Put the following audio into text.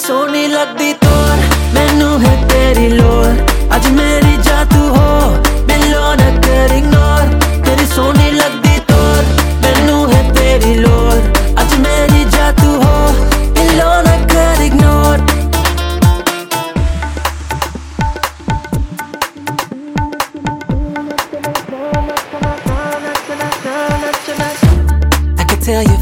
सोहनी लगदी तोर मैनू है तेरी लोड़ अज मेरी जा तू हो मिलो न कर इग्नोर तेरी सोहनी लगदी तोर मैनू है तेरी लोड़ अज मेरी जा तू हो मिलो न कर ignore I can tell you